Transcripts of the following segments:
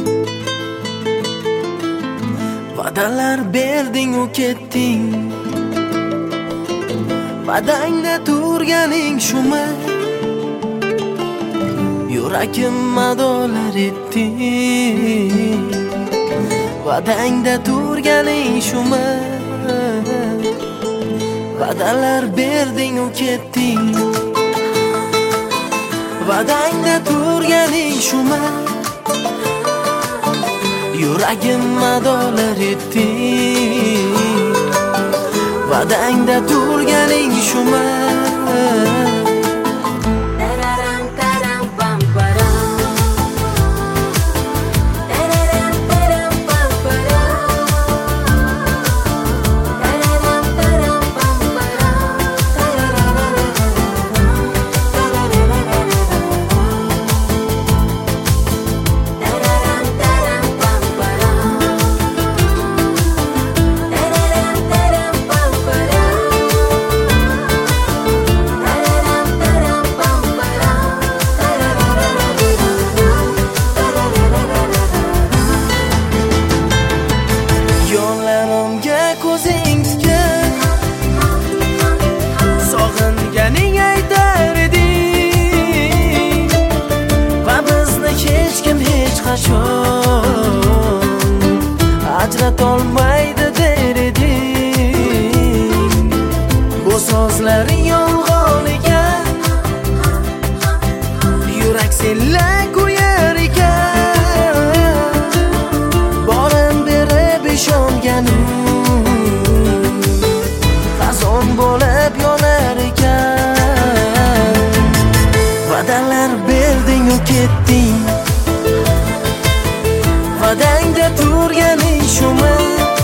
Va'dalar berding u ketding, va'dangda turganing shumi? Yuragim madolar etding, va'dangda turganing shumi? Va'dalar berding u ketding, va'dangda turganing shumi? Yuragim madolar etding, va'dangda turganing shumi? Ko'zing tikib sog'inganing aytar eding, va bizni hech kim hech qachon ajratolmaydi der eding. Bu so'zlaring yolg'on ekan, yurak senlar ko'yar ekan, borim berib ishonganim bo'lib yonar ekan. Va'dalar berding u ketding, va'dangda turganing shumi?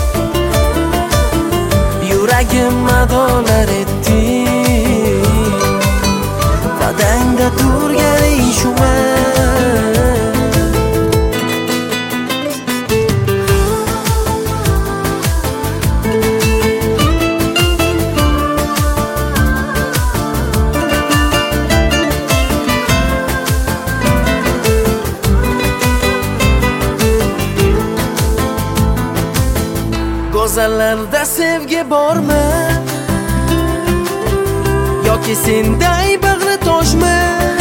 Yuragim madolar etding, va'dangda turganing shumi? Go'zallarda sevgi bormi, yoki senday bag'ri toshmi?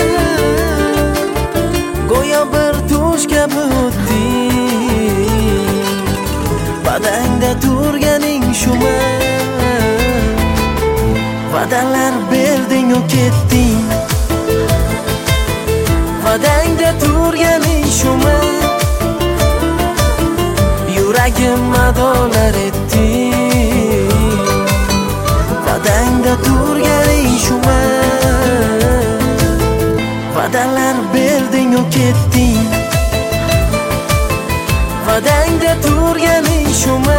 Go'yo bir tush kabi o'tding, va'dangda turganing shumi? Va'dalar berding u ketding, va'dangda turganing shumi? Yuragim madolar etding, va'dangda turganing shumi? Va'dalar berding u ketding, va'dangda turganing shumi?